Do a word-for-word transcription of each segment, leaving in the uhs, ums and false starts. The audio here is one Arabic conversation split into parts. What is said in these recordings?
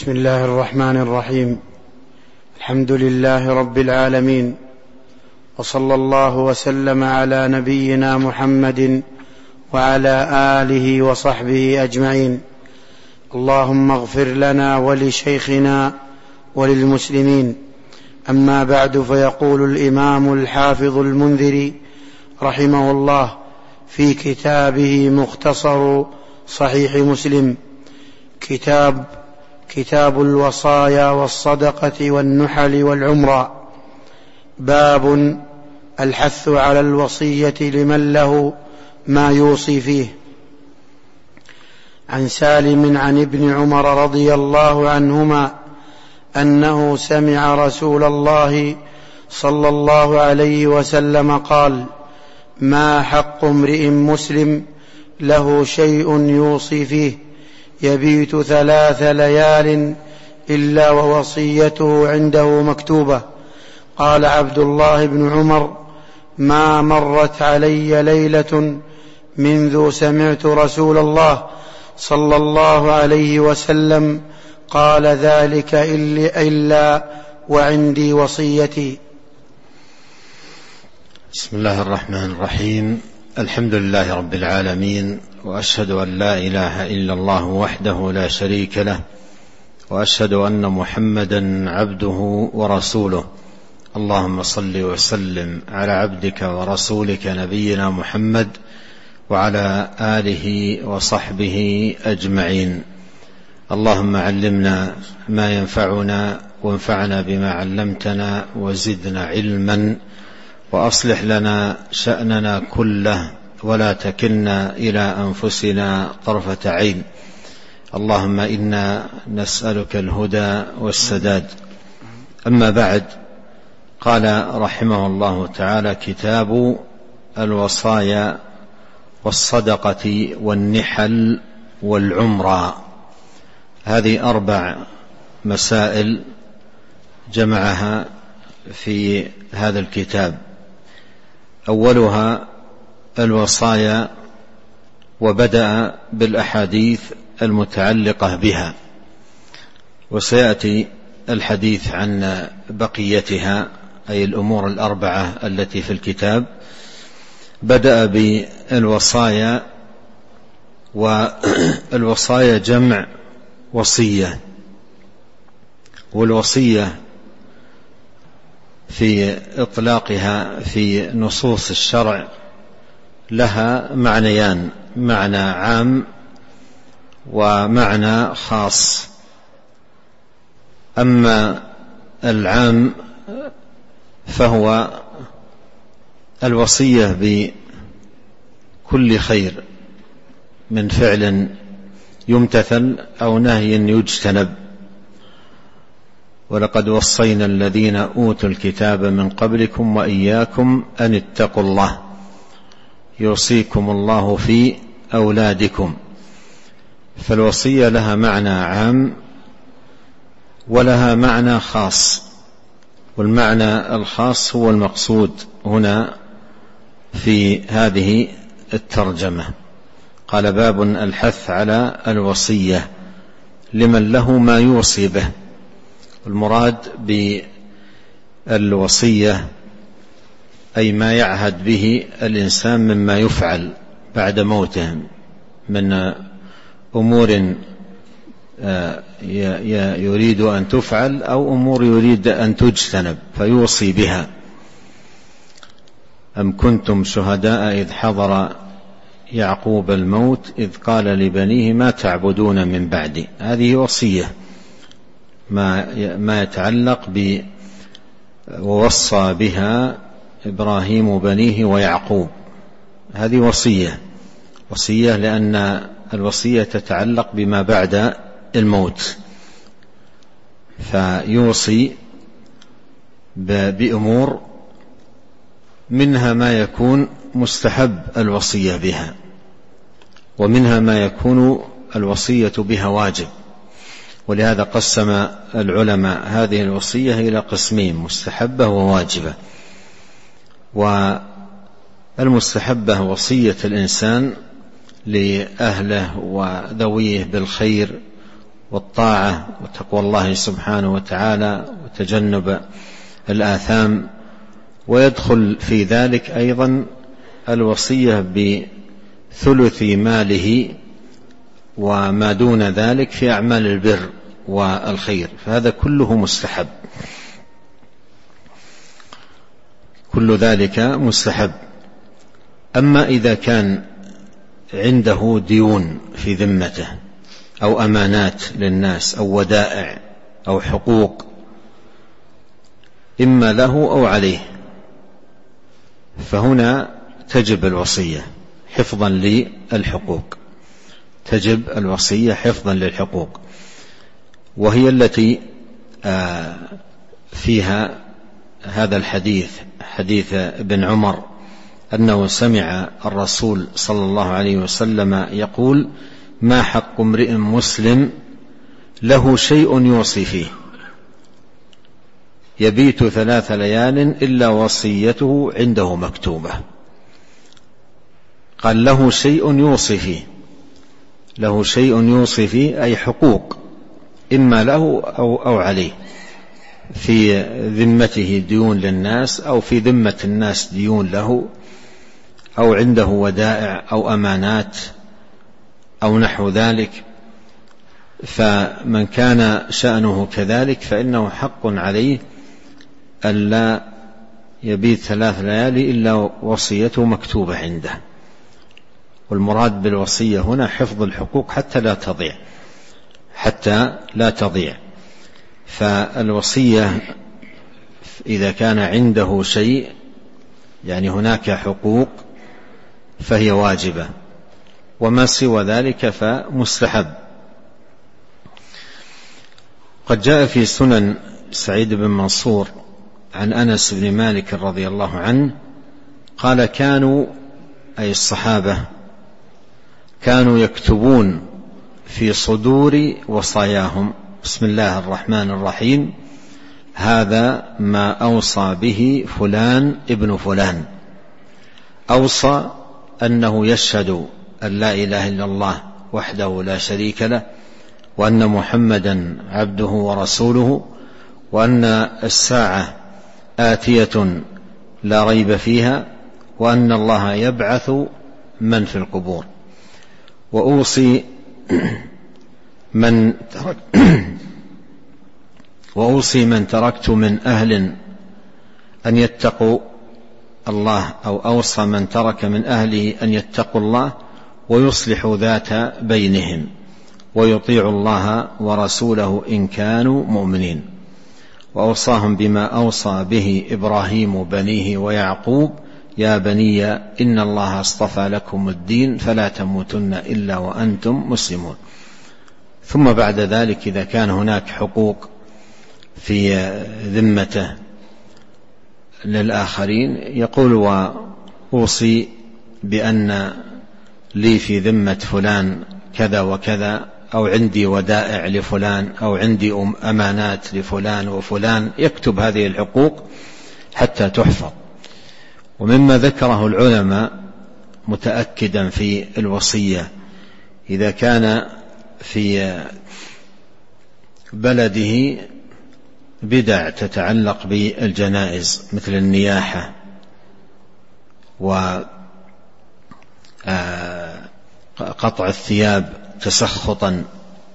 بسم الله الرحمن الرحيم. الحمد لله رب العالمين، وصلى الله وسلم على نبينا محمد وعلى آله وصحبه أجمعين. اللهم اغفر لنا ولشيخنا وللمسلمين. أما بعد، فيقول الإمام الحافظ المنذري رحمه الله في كتابه مختصر صحيح مسلم، كتاب كتاب الوصايا والصدقة والنحل والعمرة، باب الحث على الوصية لمن له ما يوصي فيه. عن سالم عن ابن عمر رضي الله عنهما أنه سمع رسول الله صلى الله عليه وسلم قال: ما حق امرئ مسلم له شيء يوصي فيه يبيت ثلاث ليال إلا ووصيته عنده مكتوبة. قال عبد الله بن عمر: ما مرت علي ليلة منذ سمعت رسول الله صلى الله عليه وسلم قال ذلك إلا وعندي وصيتي. بسم الله الرحمن الرحيم. الحمد لله رب العالمين، وأشهد أن لا إله إلا الله وحده لا شريك له، وأشهد أن محمدا عبده ورسوله. اللهم صل وسلم على عبدك ورسولك نبينا محمد وعلى آله وصحبه أجمعين. اللهم علمنا ما ينفعنا وانفعنا بما علمتنا وزدنا علما، وأصلح لنا شأننا كله ولا تكلنا إلى أنفسنا طرفة عين. اللهم إنا نسألك الهدى والسداد. أما بعد، قال رحمه الله تعالى: كتاب الوصايا والصدقة والنحل والعمرة. هذه أربع مسائل جمعها في هذا الكتاب. أولها الوصايا، وبدأ بالأحاديث المتعلقة بها، وسيأتي الحديث عن بقيتها، أي الأمور الأربعة التي في الكتاب. بدأ بالوصايا، والوصايا جمع وصية، والوصية في إطلاقها في نصوص الشرع لها معنيان: معنى عام ومعنى خاص. أما العام فهو الوصية بكل خير من فعل يمتثل أو نهي يجتنب. ولقد وصينا الذين أوتوا الكتاب من قبلكم وإياكم أن اتقوا الله يوصيكم الله في أولادكم. فالوصية لها معنى عام ولها معنى خاص، والمعنى الخاص هو المقصود هنا في هذه الترجمة. قال: باب الحث على الوصية لمن له ما يوصي به. المراد بالوصية أي ما يعهد به الإنسان مما يفعل بعد موته من أمور يريد أن تفعل أو أمور يريد أن تجتنب فيوصي بها. أم كنتم شهداء إذ حضر يعقوب الموت إذ قال لبنيه ما تعبدون من بعدي. هذه وصية، ما يتعلق ب ووصى بها إبراهيم بنيه ويعقوب. هذه وصية وصية لأن الوصية تتعلق بما بعد الموت، فيوصي بأمور منها ما يكون مستحب الوصية بها، ومنها ما يكون الوصية بها واجب. ولهذا قسم العلماء هذه الوصية إلى قسمين: مستحبة وواجبة. والمستحبة وصية الإنسان لأهله وذويه بالخير والطاعة وتقوى الله سبحانه وتعالى وتجنب الآثام، ويدخل في ذلك أيضا الوصية بثلث ماله وما دون ذلك في أعمال البر والخير، فهذا كله مستحب، كل ذلك مستحب. أما إذا كان عنده ديون في ذمته أو أمانات للناس أو ودائع أو حقوق إما له أو عليه، فهنا تجب الوصية حفظا للحقوق، تجب الوصية حفظا للحقوق، وهي التي فيها هذا الحديث، حديث ابن عمر أنه سمع الرسول صلى الله عليه وسلم يقول: ما حق امرئ مسلم له شيء يوصي فيه يبيت ثلاث ليال إلا وصيته عنده مكتوبة. قال له شيء يوصي فيه، له شيء يوصي فيه أي حقوق إما له أو, أو عليه، في ذمته ديون للناس أو في ذمة الناس ديون له، أو عنده ودائع أو أمانات أو نحو ذلك. فمن كان شأنه كذلك فإنه حق عليه ألا يبيت ثلاث ليالي إلا وصيته مكتوبة عنده. والمراد بالوصية هنا حفظ الحقوق حتى لا تضيع، حتى لا تضيع. فالوصية إذا كان عنده شيء، يعني هناك حقوق، فهي واجبة، وما سوى ذلك فمستحب. قد جاء في سنن سعيد بن منصور عن أنس بن مالك رضي الله عنه قال: كانوا أي الصحابة كانوا يكتبون في صدور وصاياهم: بسم الله الرحمن الرحيم، هذا ما أوصى به فلان ابن فلان. أوصى أنه يشهد أن لا إله إلا الله وحده لا شريك له، وأن محمدا عبده ورسوله، وأن الساعة آتية لا ريب فيها، وأن الله يبعث من في القبور. وأوصي من ترك وأوصي من تركت من أهل أن يتقوا الله، أو أوصى من ترك من أهله أن يتقوا الله ويصلحوا ذات بينهم ويطيعوا الله ورسوله إن كانوا مؤمنين. وأوصاهم بما أوصى به إبراهيم بنيه ويعقوب: يا بني إن الله اصطفى لكم الدين فلا تموتن إلا وأنتم مسلمون. ثم بعد ذلك إذا كان هناك حقوق في ذمته للآخرين يقول: وأوصي بأن لي في ذمة فلان كذا وكذا، أو عندي ودائع لفلان، أو عندي أمانات لفلان وفلان. يكتب هذه الحقوق حتى تحفظ. ومما ذكره العلماء متأكدا في الوصية: إذا كان في بلده بدع تتعلق بالجنائز مثل النياحة وقطع الثياب تسخطا،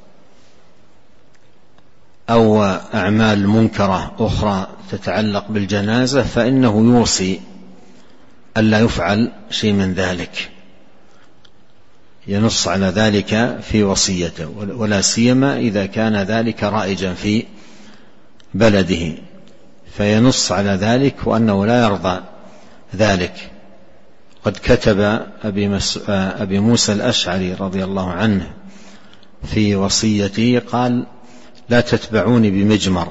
أو أعمال منكرة أخرى تتعلق بالجنازة، فإنه يوصي ألا يفعل شيء من ذلك، ينص على ذلك في وصيته، ولا سيما إذا كان ذلك رائجا في بلده، فينص على ذلك وأنه لا يرضى ذلك. قد كتب أبي, مس... أبي موسى الأشعري رضي الله عنه في وصيته قال: لا تتبعوني بمجمر،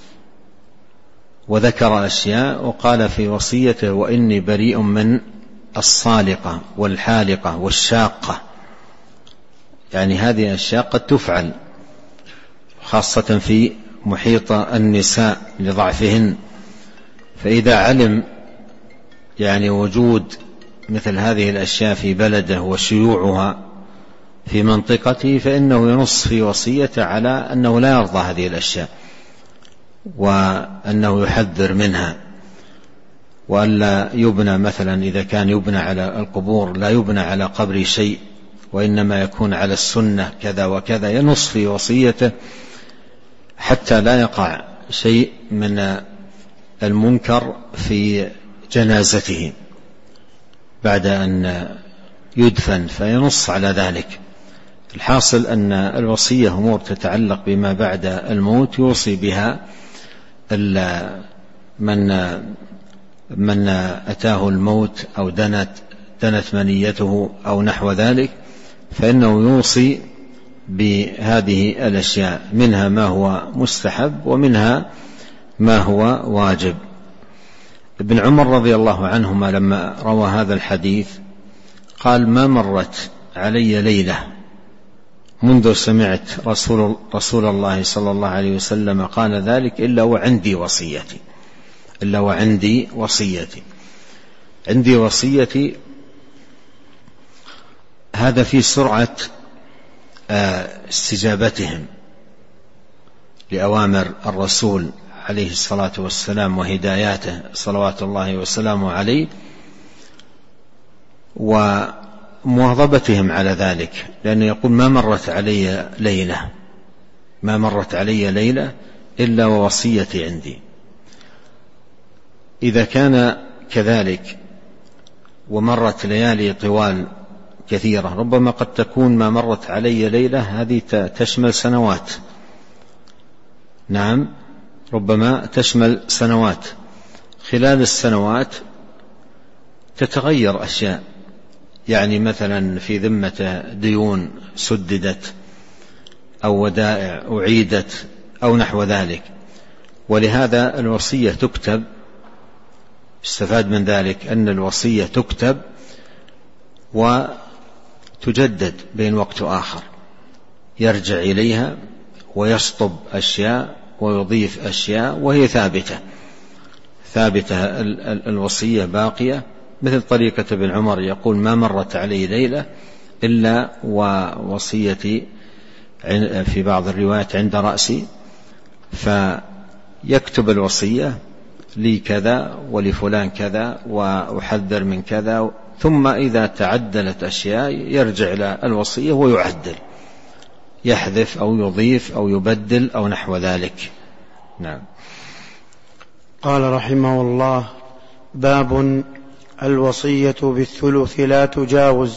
وذكر أشياء، وقال في وصيته: وإني بريء من الصالقة والحالقة والشاقة. يعني هذه أشياء قد تفعل خاصة في محيط النساء لضعفهن، فإذا علم يعني وجود مثل هذه الأشياء في بلده وشيوعها في منطقته فإنه ينص في وصيته على أنه لا يرضى هذه الأشياء، وأنه يحذر منها، وألا يبنى مثلا إذا كان يبنى على القبور لا يبنى على قبر شيء، وإنما يكون على السنة كذا وكذا، ينص في وصيته حتى لا يقع شيء من المنكر في جنازته بعد أن يدفن، فينص على ذلك. الحاصل أن الوصية أمور تتعلق بما بعد الموت يوصي بها من من أتاه الموت أو دنت دنت منيته أو نحو ذلك، فإنه يوصي بهذه الأشياء، منها ما هو مستحب ومنها ما هو واجب. ابن عمر رضي الله عنهما لما روى هذا الحديث قال: ما مرت علي ليلة منذ سمعت رسول, رسول الله صلى الله عليه وسلم قال ذلك إلا وعندي وصيتي إلا وعندي وصيتي عندي وصيتي. هذا في سرعة استجابتهم لأوامر الرسول عليه الصلاة والسلام وهداياته صلوات الله وسلامه عليه، ومواظبتهم على ذلك، لأنه يقول: ما مرت علي ليلة ما مرت علي ليلة إلا ووصيتي عندي. إذا كان كذلك ومرت ليالي طوال كثيرة، ربما قد تكون ما مرت علي ليلة هذه تشمل سنوات، نعم ربما تشمل سنوات، خلال السنوات تتغير أشياء، يعني مثلا في ذمة ديون سددت أو ودائع أعيدت أو نحو ذلك، ولهذا الوصية تكتب. استفاد من ذلك أن الوصية تكتب وتجدد بين وقت وآخر، يرجع إليها ويشطب أشياء ويضيف أشياء، وهي ثابتة ثابتة الوصية باقية، مثل طريقة ابن عمر يقول: ما مرت علي ليلة إلا ووصيتي في بعض الروايات عند رأسي، فيكتب الوصية لي كذا ولفلان كذا وأحذر من كذا، ثم إذا تعدلت أشياء يرجع إلى الوصية ويعدل، يحذف أو يضيف أو يبدل أو نحو ذلك. نعم. قال رحمه الله: باب الوصية بالثلث لا تجاوز.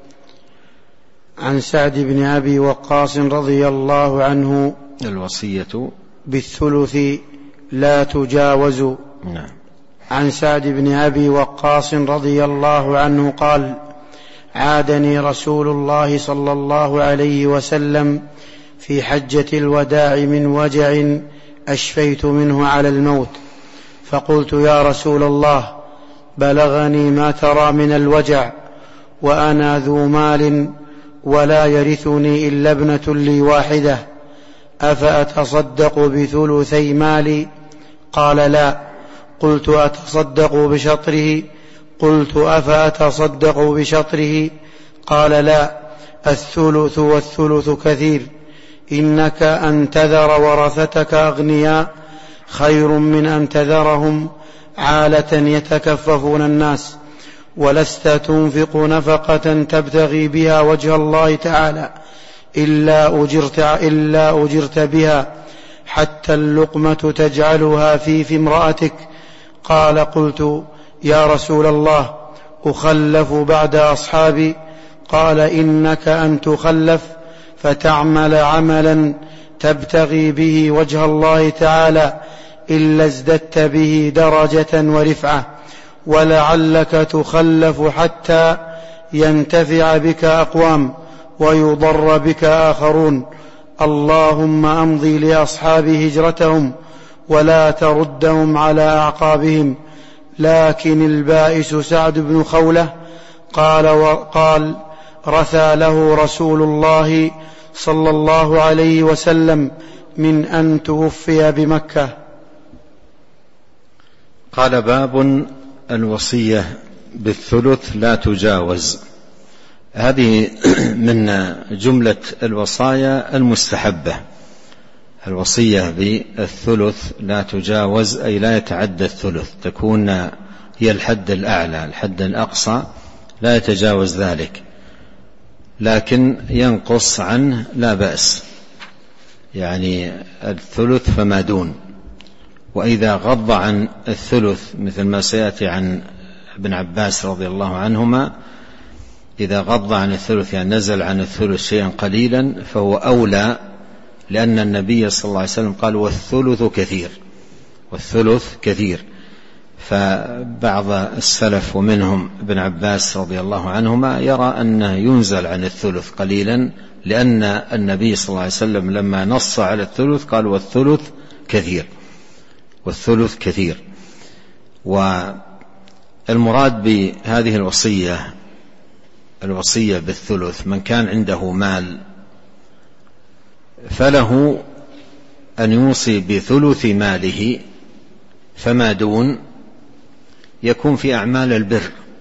عن سعد بن أبي وقاص رضي الله عنه: الوصية بالثلث لا تجاوز. نعم. عن سعد بن أبي وقاص رضي الله عنه قال: عادني رسول الله صلى الله عليه وسلم في حجة الوداع من وجع أشفيت منه على الموت، فقلت: يا رسول الله، بلغني ما ترى من الوجع، وأنا ذو مال ولا يرثني إلا ابنة لي واحدة، أفأتصدق بثلثي مالي؟ قال: لا. قلت: أتصدق بشطره؟ قلت: أفأتصدق بشطره؟ قال: لا، الثلث والثلث كثير، إنك أن تذر ورثتك أغنياء خير من أن تذرهم عالة يتكففون الناس، ولست تنفق نفقة تبتغي بها وجه الله تعالى إلا أجرت, إلا أجرت بها، حتى اللقمة تجعلها في في امرأتك. قال: قلت: يا رسول الله، أخلف بعد أصحابي؟ قال: إنك أن تخلف فتعمل عملا تبتغي به وجه الله تعالى إلا ازددت به درجة ورفعة، ولعلك تخلف حتى ينتفع بك أقوام ويضر بك آخرون. اللهم أمضي لأصحاب هجرتهم ولا تردهم على أعقابهم. لكن البائس سعد بن خولة قال وقال رثى له رسول الله صلى الله عليه وسلم من أن توفي بمكة. قال: باب الوصية بالثلث لا تجاوز. هذه من جملة الوصايا المستحبة. الوصية بالثلث لا تجاوز، أي لا يتعدى الثلث، تكون هي الحد الأعلى، الحد الأقصى لا يتجاوز ذلك، لكن ينقص عنه لا بأس، يعني الثلث فما دون. وإذا غض عن الثلث مثل ما سيأتي عن ابن عباس رضي الله عنهما، إذا غض عن الثلث يعني نزل عن الثلث شيئا قليلا فهو أولى، لأن النبي صلى الله عليه وسلم قال والثلث كثير، والثلث كثير. فبعض السلف ومنهم ابن عباس رضي الله عنهما يرى أنه ينزل عن الثلث قليلا، لأن النبي صلى الله عليه وسلم لما نص على الثلث قال والثلث كثير، والثلث كثير. والمراد بهذه الوصية الوصية بالثلث من كان عنده مال فله أن يوصي بثلث ماله، فما دون يكون في أعمال البر،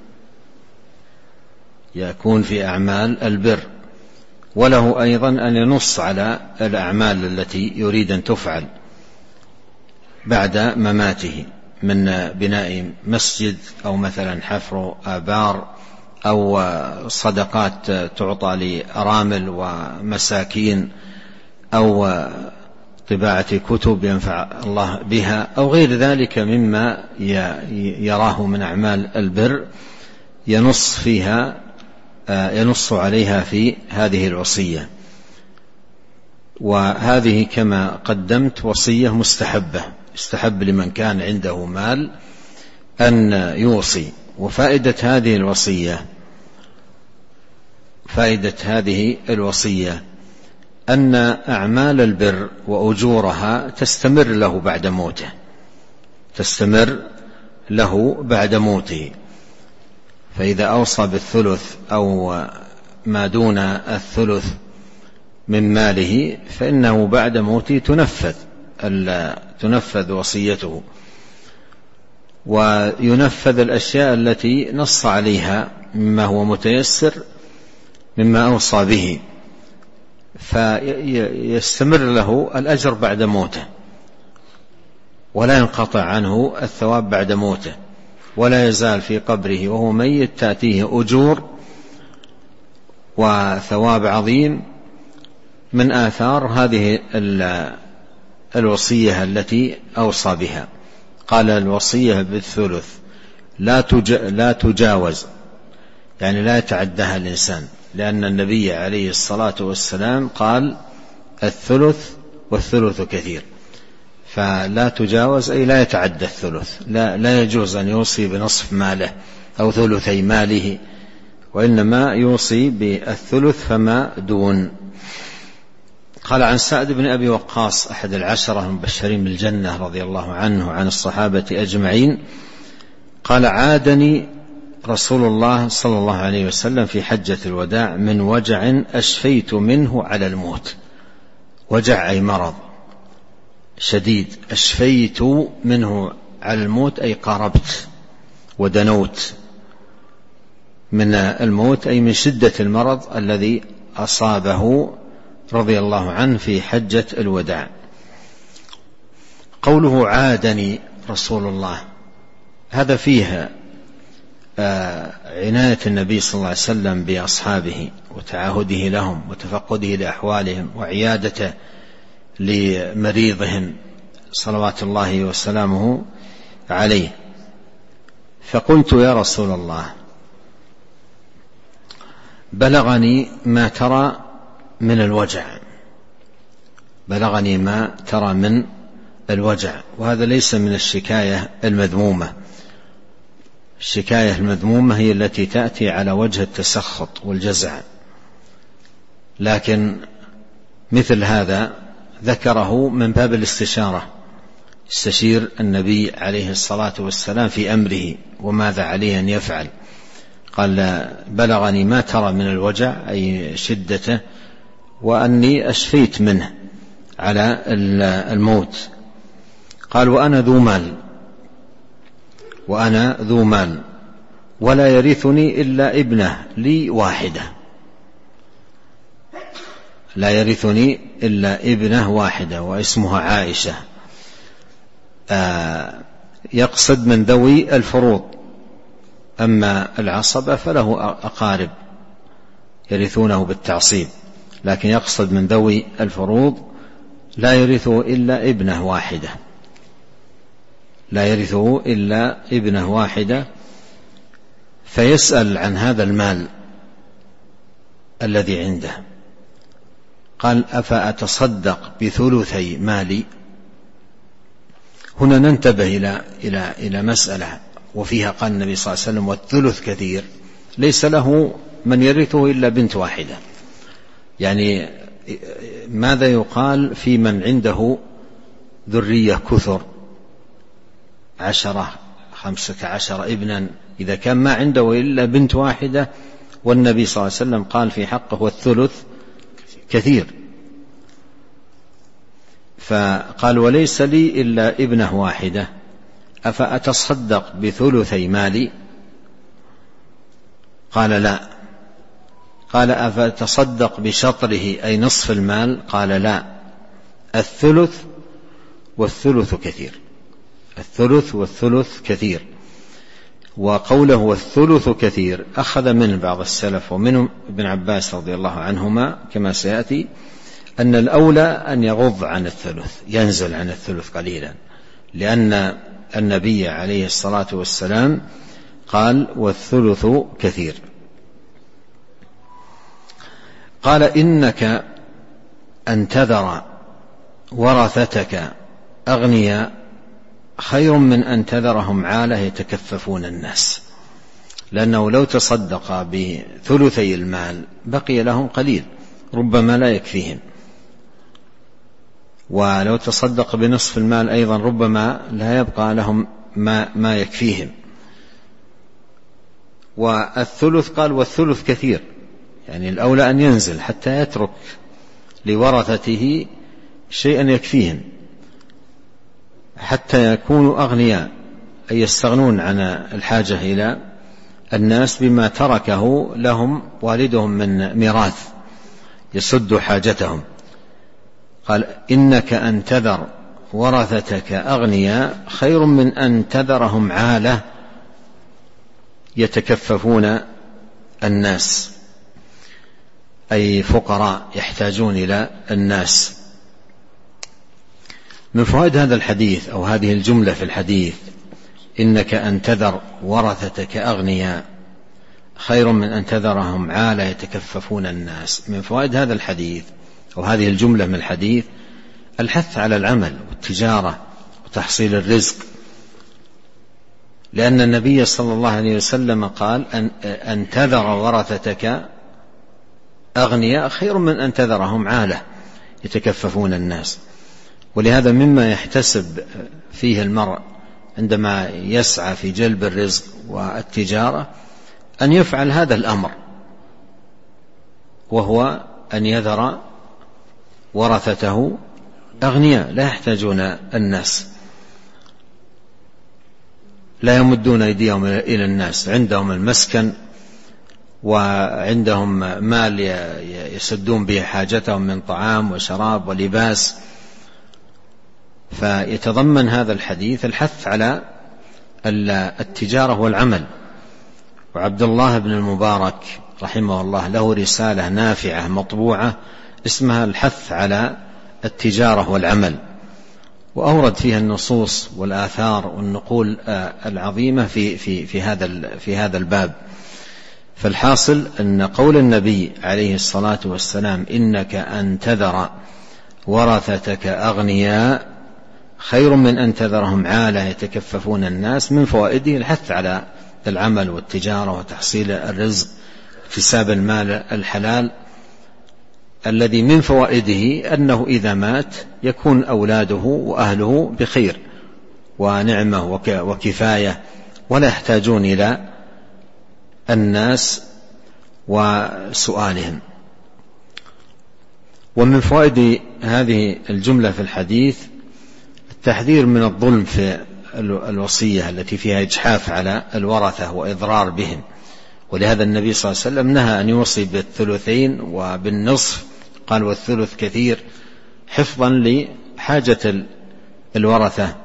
يكون في أعمال البر. وله أيضا أن ينص على الأعمال التي يريد أن تفعل بعد مماته، من بناء مسجد أو مثلا حفر آبار أو صدقات تعطى لأرامل ومساكين أو طباعة كتب ينفع الله بها أو غير ذلك مما يراه من أعمال البر، ينص فيها ينص عليها في هذه الوصية. وهذه كما قدمت وصية مستحبة، استحب لمن كان عنده مال أن يوصي. وفائدة هذه الوصية فائدة هذه الوصية أن أعمال البر وأجورها تستمر له بعد موته، تستمر له بعد موته. فإذا أوصى بالثلث أو ما دون الثلث من ماله فإنه بعد موته تنفذ تنفذ وصيته، وينفذ الأشياء التي نص عليها مما هو متيسر مما أوصى به، فيستمر له الأجر بعد موته، ولا ينقطع عنه الثواب بعد موته، ولا يزال في قبره وهو ميت تأتيه أجور وثواب عظيم من آثار هذه الوصية التي أوصى بها. قال الوصية بالثلث لا تجاوز، يعني لا يتعدها الإنسان، لأن النبي عليه الصلاة والسلام قال الثلث والثلث كثير، فلا تجاوز أي لا يتعدى الثلث، لا, لا يجوز أن يوصي بنصف ماله أو ثلثي ماله، وإنما يوصي بالثلث فما دون. قال عن سعد بن أبي وقاص أحد العشرة المبشرين بالجنة رضي الله عنه عن الصحابة أجمعين قال عادني رسول الله صلى الله عليه وسلم في حجة الوداع من وجع أشفيت منه على الموت. وجع أي مرض شديد، أشفيت منه على الموت أي قاربت ودنوت من الموت، أي من شدة المرض الذي أصابه رضي الله عنه في حجة الوداع. قوله عادني رسول الله، هذا فيها عناية النبي صلى الله عليه وسلم بأصحابه وتعاهده لهم وتفقده لأحوالهم وعيادته لمريضهم صلوات الله وسلامه عليه. فقلت يا رسول الله بلغني ما ترى من الوجع، بلغني ما ترى من الوجع، وهذا ليس من الشكاية المذمومة. الشكاية المذمومة هي التي تأتي على وجه التسخط والجزع، لكن مثل هذا ذكره من باب الاستشارة، استشير النبي عليه الصلاة والسلام في أمره وماذا عليه أن يفعل. قال بلغني ما ترى من الوجع أي شدته، وأني أشفيت منه على الموت. قال وأنا ذو مال وأنا ذو مال ولا يرثني إلا ابنة لي واحدة، لا يرثني إلا ابنة واحدة واسمها عائشة، يقصد من ذوي الفروض، أما العصبة فله أقارب يرثونه بالتعصيب، لكن يقصد من ذوي الفروض لا يرثه إلا ابنة واحدة، لا يرثه إلا ابنة واحدة. فيسأل عن هذا المال الذي عنده، قال أفأتصدق بثلثي مالي؟ هنا ننتبه إلى إلى إلى مسألة وفيها قال النبي صلى الله عليه وسلم والثلث كثير، ليس له من يرثه إلا بنت واحدة. يعني ماذا يقال في من عنده ذرية كثر، عشرة خمسة عشر ابنا، إذا كان ما عنده إلا بنت واحدة والنبي صلى الله عليه وسلم قال في حقه والثلث كثير، فقال وليس لي إلا ابنة واحدة أفأتصدق بثلثي مالي؟ قال لا. قال أفأتصدق بشطره أي نصف المال؟ قال لا، الثلث والثلث كثير، الثلث والثلث كثير. وقوله والثلث كثير أخذ من بعض السلف ومنهم ابن عباس رضي الله عنهما كما سيأتي أن الأولى أن يغض عن الثلث، ينزل عن الثلث قليلا، لأن النبي عليه الصلاة والسلام قال والثلث كثير. قال إنك أن تذر ورثتك أغنياء خير من أن تذرهم عالة يتكففون الناس، لأنه لو تصدق بثلثي المال بقي لهم قليل ربما لا يكفيهم، ولو تصدق بنصف المال أيضا ربما لا يبقى لهم ما, ما يكفيهم. والثلث قال والثلث كثير، يعني الأولى أن ينزل حتى يترك لورثته شيئا يكفيهم حتى يكونوا أغنياء، أي يستغنون عن الحاجة إلى الناس بما تركه لهم والدهم من ميراث يسد حاجتهم. قال إنك أن تذر ورثتك أغنياء خير من أن تذرهم عالة يتكففون الناس، أي فقراء يحتاجون إلى الناس. من فوائد هذا الحديث أو هذه الجملة في الحديث إنك أن تذر ورثتك أغنياء خير من أن تذرهم عالة يتكففون الناس، من فوائد هذا الحديث أو هذه الجملة من الحديث الحث على العمل والتجارة وتحصيل الرزق، لأن النبي صلى الله عليه وسلم قال أن, أن تذر ورثتك أغنياء خير من أن تذرهم عالة يتكففون الناس. ولهذا مما يحتسب فيه المرء عندما يسعى في جلب الرزق والتجارة أن يفعل هذا الأمر، وهو أن يذر ورثته أغنياء لا يحتاجون الناس، لا يمدون أيديهم إلى الناس، عندهم المسكن وعندهم مال يسدون به حاجتهم من طعام وشراب ولباس. فيتضمن هذا الحديث الحث على التجارة والعمل. وعبد الله بن المبارك رحمه الله له رسالة نافعة مطبوعة اسمها الحث على التجارة والعمل، وأورد فيها النصوص والآثار والنقول العظيمة في في في هذا في هذا الباب. فالحاصل أن قول النبي عليه الصلاة والسلام إنك أن تذر ورثتك أغنياء خير من أن تذرهم عالة يتكففون الناس، من فوائده الحث على العمل والتجارة وتحصيل الرزق، اكتساب المال الحلال، الذي من فوائده أنه إذا مات يكون أولاده وأهله بخير ونعمة وكفاية، ولا يحتاجون إلى الناس وسؤالهم. ومن فوائد هذه الجملة في الحديث التحذير من الظلم في الوصية التي فيها إجحاف على الورثة وإضرار بهم، ولهذا النبي صلى الله عليه وسلم نهى أن يوصي بالثلثين وبالنصف قال والثلث كثير حفظا لحاجة الورثة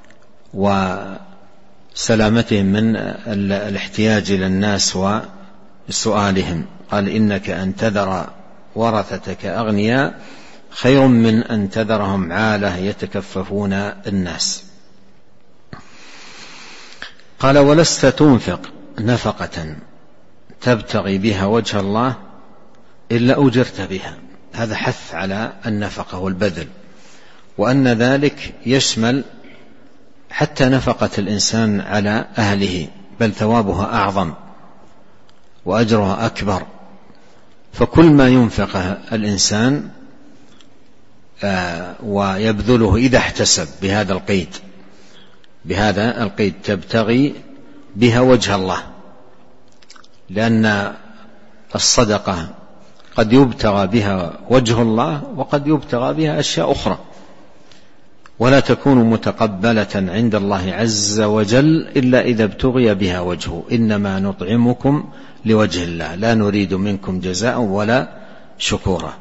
وسلامتهم من الاحتياج إلى الناس وسؤالهم. قال إنك أن تذر ورثتك أغنياء خير من أن تذرهم عالة يتكففون الناس. قال ولست تنفق نفقة تبتغي بها وجه الله إلا أجرت بها. هذا حث على النفقة والبذل، وأن ذلك يشمل حتى نفقة الإنسان على أهله، بل ثوابها أعظم وأجرها أكبر. فكل ما ينفقه الإنسان ويبذله إذا احتسب بهذا القيد بهذا القيد تبتغي بها وجه الله، لأن الصدقة قد يبتغى بها وجه الله وقد يبتغى بها أشياء أخرى، ولا تكون متقبلة عند الله عز وجل إلا إذا ابتغي بها وجهه. إنما نطعمكم لوجه الله لا نريد منكم جزاء ولا شكورا.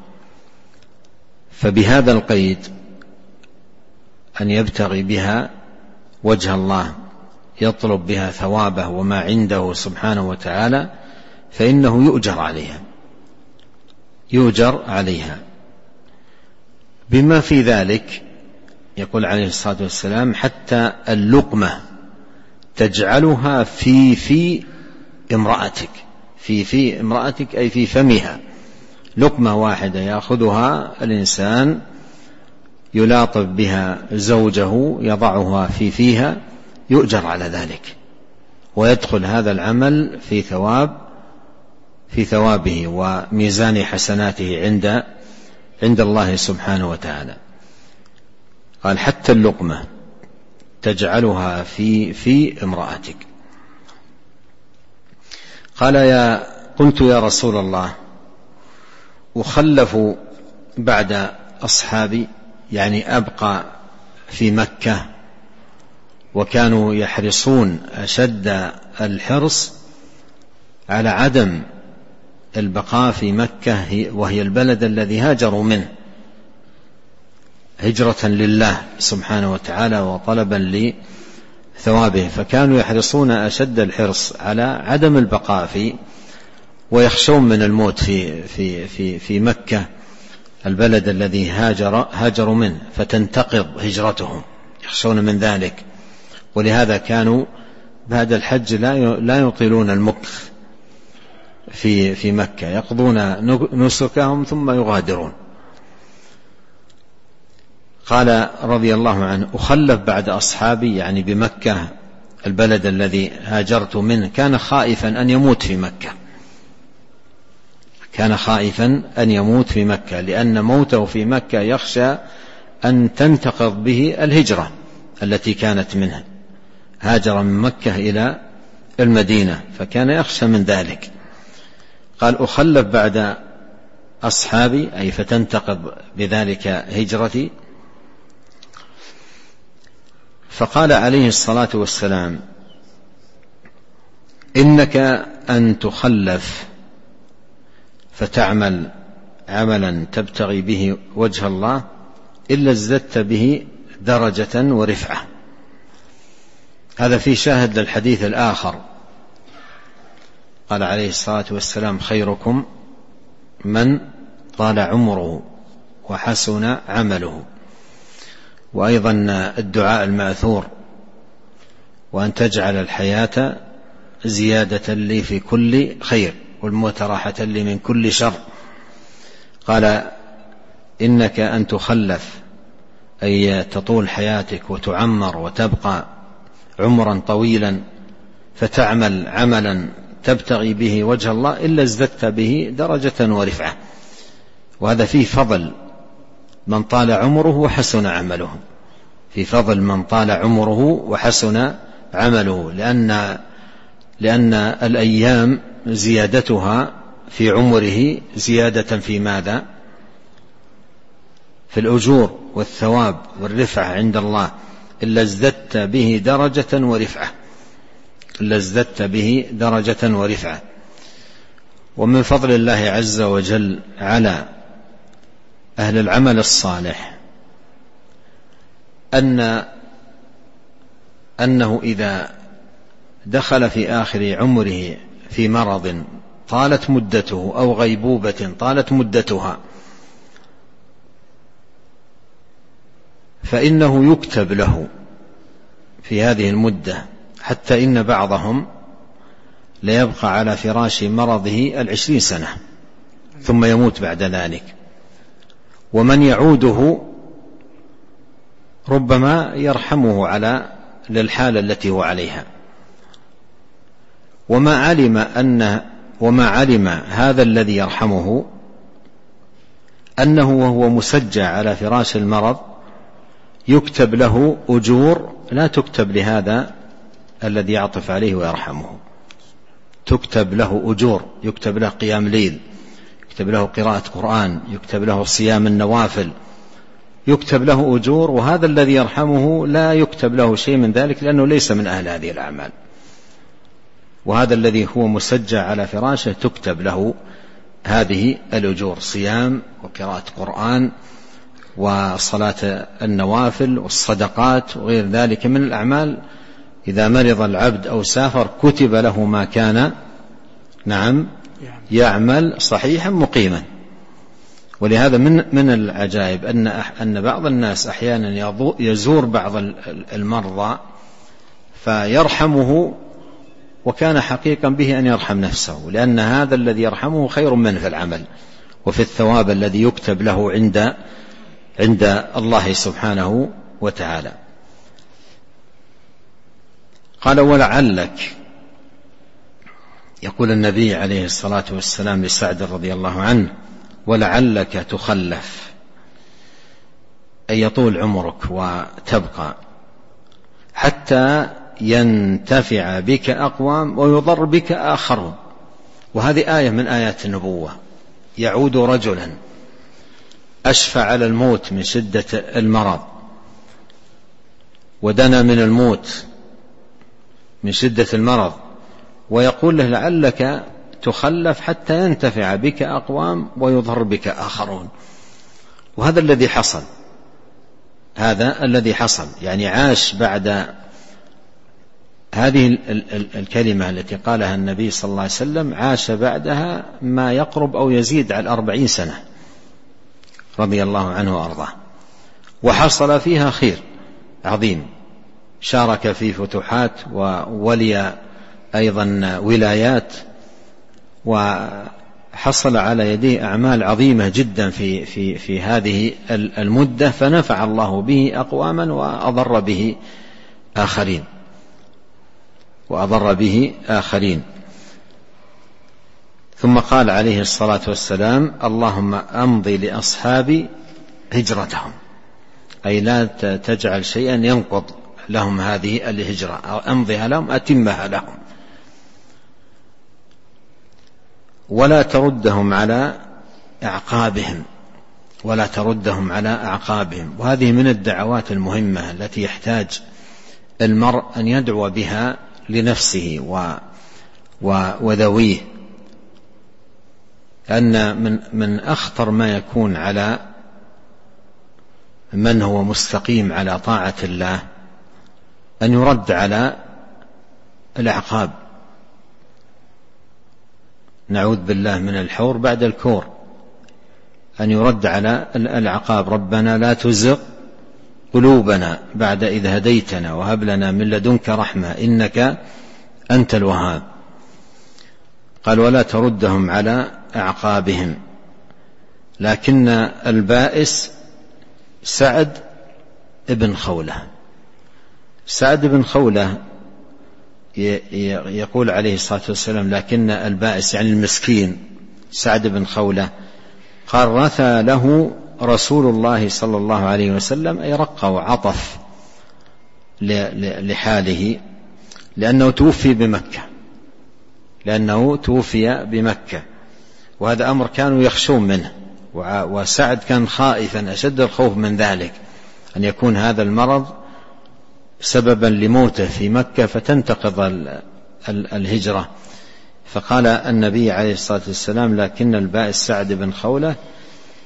فبهذا القيد أن يبتغي بها وجه الله يطلب بها ثوابه وما عنده سبحانه وتعالى، فإنه يؤجر عليها يؤجر عليها بما في ذلك. يقول عليه الصلاة والسلام حتى اللقمة تجعلها في في امرأتك في في امرأتك أي في فمها. لقمة واحدة يأخذها الإنسان يلاطف بها زوجه يضعها في فيها يؤجر على ذلك، ويدخل هذا العمل في ثواب في ثوابه وميزان حسناته عند عند الله سبحانه وتعالى. قال حتى اللقمة تجعلها في في امرأتك. قال يا قلت يا رسول الله أخلف بعد أصحابي، يعني أبقى في مكة، وكانوا يحرصون أشد الحرص على عدم البقاء في مكة وهي البلد الذي هاجروا منه هجرة لله سبحانه وتعالى وطلبا لثوابه، فكانوا يحرصون أشد الحرص على عدم البقاء فيه، ويخشون من الموت في في في في مكة البلد الذي هاجر هاجروا منه فتنتقض هجرتهم، يخشون من ذلك. ولهذا كانوا بعد الحج لا لا يطيلون المكث في في مكة، يقضون نسكهم ثم يغادرون. قال رضي الله عنه أخلف بعد أصحابي، يعني بمكة البلد الذي هاجرت منه. كان خائفا أن يموت في مكة كان خائفا أن يموت في مكة لأن موته في مكة يخشى أن تنتقض به الهجرة التي كانت منه، هاجر من مكة إلى المدينة، فكان يخشى من ذلك. قال أخلف بعد أصحابي أي فتنتقض بذلك هجرتي. فقال عليه الصلاة والسلام إنك أن تخلف فتعمل عملا تبتغي به وجه الله إلا ازددت به درجة ورفعة. هذا في شاهد للحديث الآخر. قال عليه الصلاة والسلام خيركم من طال عمره وحسن عمله. وأيضا الدعاء المأثور وأن تجعل الحياة زيادة لي في كل خير والموت راحة لي من كل شر. قال إنك أن تخلف أي تطول حياتك وتعمر وتبقى عمرا طويلا فتعمل عملا تبتغي به وجه الله إلا ازددت به درجة ورفعة. وهذا فيه فضل من طال عمره وحسن عمله، في فضل من طال عمره وحسن عمله، لأن لأن الأيام زيادتها في عمره زيادة في ماذا؟ في الأجور والثواب والرفعة عند الله. إلا ازددت به درجة ورفعة إلا ازددت به درجة ورفعة. ومن فضل الله عز وجل على أهل العمل الصالح أن أنه إذا دخل في آخر عمره في مرض طالت مدته أو غيبوبة طالت مدتها فإنه يكتب له في هذه المدة، حتى إن بعضهم ليبقى على فراش مرضه العشرين سنة ثم يموت بعد ذلك، ومن يعوده ربما يرحمه على للحالة التي هو عليها. وما علم أن وما علم هذا الذي يرحمه أنه وهو مسجع على فراش المرض يكتب له أجور لا تكتب لهذا الذي يعطف عليه ويرحمه، تكتب له أجور، يكتب له قيام ليل، يكتب له قراءة قرآن، يكتب له صيام النوافل، يكتب له أجور، وهذا الذي يرحمه لا يكتب له شيء من ذلك لأنه ليس من أهل هذه الأعمال. وهذا الذي هو مسجع على فراشه تكتب له هذه الأجور، صيام وقراءة قرآن وصلاة النوافل والصدقات وغير ذلك من الأعمال. إذا مرض العبد أو سافر كتب له ما كان نعم يعمل صحيحا مقيما. ولهذا من من العجائب أن أن بعض الناس أحيانا يزور بعض المرضى فيرحمه وكان حقيقا به أن يرحم نفسه، لأن هذا الذي يرحمه خير منه في العمل وفي الثواب الذي يكتب له عند عند الله سبحانه وتعالى. قال ولعلك، يقول النبي عليه الصلاة والسلام لسعد رضي الله عنه ولعلك تخلف، أي يطول عمرك وتبقى حتى ينتفع بك أقوام ويضر بك آخرون. وهذه آية من آيات النبوة. يعود رجلا أشفع على الموت من شدة المرض ودنا من الموت من شدة المرض ويقول له لعلك تخلف حتى ينتفع بك أقوام ويضر بك آخرون. وهذا الذي حصل، هذا الذي حصل يعني عاش بعد هذه الكلمة التي قالها النبي صلى الله عليه وسلم، عاش بعدها ما يقرب أو يزيد على أربعين سنة رضي الله عنه وأرضاه، وحصل فيها خير عظيم، شارك في فتوحات وولي أيضا ولايات، وحصل على يديه أعمال عظيمة جدا في, في, في هذه المدة، فنفع الله به أقواما وأضر به آخرين وأضر به آخرين. ثم قال عليه الصلاة والسلام اللهم أمضي لأصحابي هجرتهم، أي لا تجعل شيئا ينقض لهم هذه الهجرة، أو أمضيها لهم أتمها لهم، ولا تردهم على أعقابهم ولا تردهم على أعقابهم. وهذه من الدعوات المهمة التي يحتاج المرء أن يدعو بها لنفسه و وذويه، أن من من أخطر ما يكون على من هو مستقيم على طاعة الله أن يرد على الأعقاب، نعوذ بالله من الحور بعد الكور، أن يرد على الأعقاب. ربنا لا تزغ قلوبنا بعد إذ هديتنا وهب لنا من لدنك رحمة إنك أنت الوهاب. قال ولا تردهم على أعقابهم. لكن البائس سعد ابن خولة، سعد بن خولة يقول عليه الصلاة والسلام لكن البائس يعني المسكين سعد بن خولة قال رثى له رسول الله صلى الله عليه وسلم، أي رقى وعطف لحاله، لأنه توفي بمكة لأنه توفي بمكة وهذا أمر كانوا يخشون منه، وسعد كان خائفا أشد الخوف من ذلك، أن يكون هذا المرض سببا لموته في مكة فتنتقض الهجرة. فقال النبي عليه الصلاة والسلام لكن البائس سعد بن خولة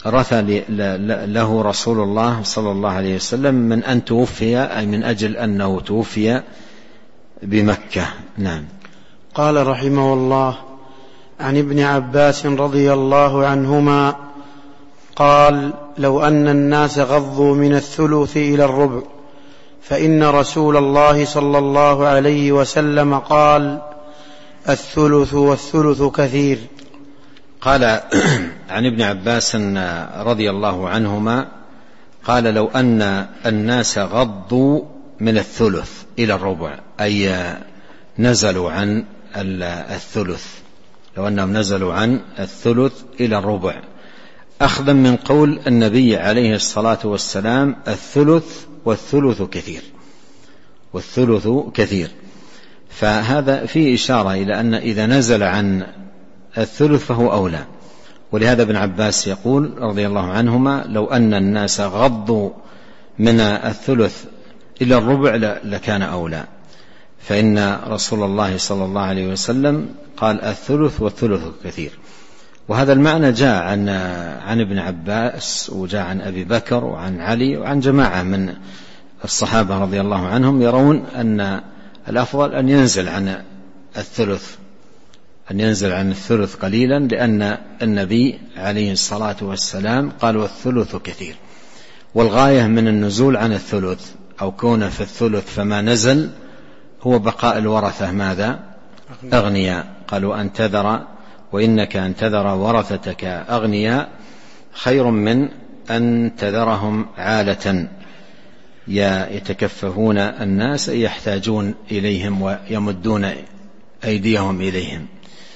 رثى له رسول الله صلى الله عليه وسلم من أن توفي، أي من أجل أنه توفي بمكة. نعم. قال رحمه الله: عن ابن عباس رضي الله عنهما قال: لو أن الناس غضوا من الثلث إلى الربع فإن رسول الله صلى الله عليه وسلم قال: الثلث والثلث كثير. قال عن ابن عباس رضي الله عنهما قال: لو أن الناس غضوا من الثلث إلى الربع، أي نزلوا عن الثلث، لو أنهم نزلوا عن الثلث إلى الربع، أخذا من قول النبي عليه الصلاة والسلام: الثلث والثلث كثير، والثلث كثير. فهذا فيه إشارة إلى أن إذا نزل عن الثلث فهو أولى. ولهذا ابن عباس يقول رضي الله عنهما: لو أن الناس غضوا من الثلث إلى الربع لكان أولى، فإن رسول الله صلى الله عليه وسلم قال: الثلث والثلث كثير. وهذا المعنى جاء عن, عن ابن عباس، وجاء عن أبي بكر وعن علي وعن جماعة من الصحابة رضي الله عنهم يرون أن الأفضل أن ينزل عن الثلث، أن ينزل عن الثلث قليلا، لأن النبي عليه الصلاة والسلام قال: والثلث كثير. والغاية من النزول عن الثلث أو كون في الثلث فما نزل هو بقاء الورثة ماذا؟ أغنياء. قالوا: أن تذر وإنك أن تذر ورثتك أغنياء خير من أن تذرهم عالة يتكففون الناس يحتاجون إليهم ويمدون أيديهم إليهم.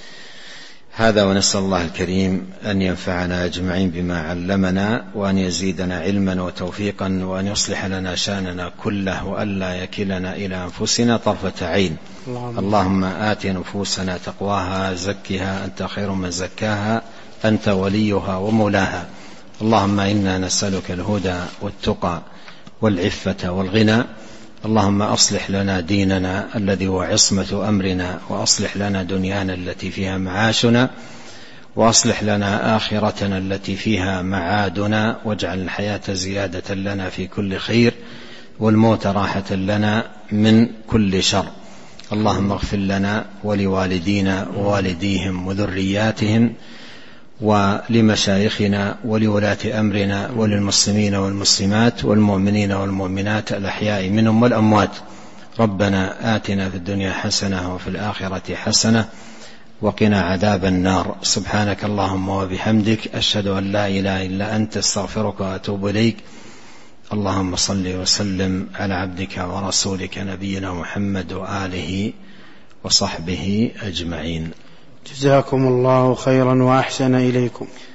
هذا، ونسأل الله الكريم أن ينفعنا أجمعين بما علمنا، وأن يزيدنا علما وتوفيقا، وأن يصلح لنا شأننا كله، وأن لا يكلنا إلى أنفسنا طرفة عين. اللهم, اللهم آت نفوسنا تقواها، زكها أنت خير من زكاها، أنت وليها ومولاها. اللهم إنا نسألك الهدى والتقى والعفة والغنى. اللهم أصلح لنا ديننا الذي هو عصمة أمرنا، وأصلح لنا دنيانا التي فيها معاشنا، وأصلح لنا آخرتنا التي فيها معادنا، واجعل الحياة زيادة لنا في كل خير، والموت راحة لنا من كل شر. اللهم اغفر لنا ولوالدينا ووالديهم وذرياتهم، ولمشايخنا ولولاة أمرنا، وللمسلمين والمسلمات والمؤمنين والمؤمنات الأحياء منهم والأموات. ربنا آتنا في الدنيا حسنة وفي الآخرة حسنة وقنا عذاب النار. سبحانك اللهم وبحمدك، أشهد أن لا إله إلا أنت، استغفرك وأتوب إليك. اللهم صل وسلم على عبدك ورسولك نبينا محمد وآله وصحبه أجمعين. جزاكم الله خيرا وأحسن إليكم.